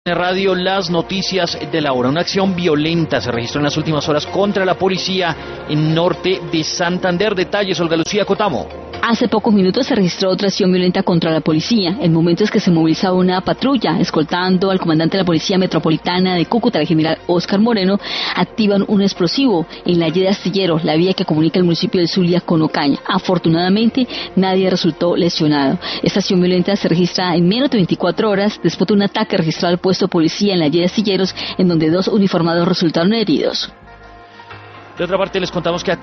Radio, las noticias de la hora. Una acción violenta se registró en las últimas horas contra la policía en norte de Santander. Detalles, Olga Lucía Cotamo. Hace pocos minutos se registró otra acción violenta contra la policía. En momentos que se movilizaba una patrulla escoltando al comandante de la Policía Metropolitana de Cúcuta, el general Óscar Moreno, activan un explosivo en la Y de Astillero, la vía que comunica el municipio de Zulia con Ocaña. Afortunadamente, nadie resultó lesionado. Esta acción violenta se registra en menos de 24 horas después de un ataque registrado al puesto de policía en la Y de Astilleros, en donde 2 uniformados resultaron heridos. De otra parte, les contamos que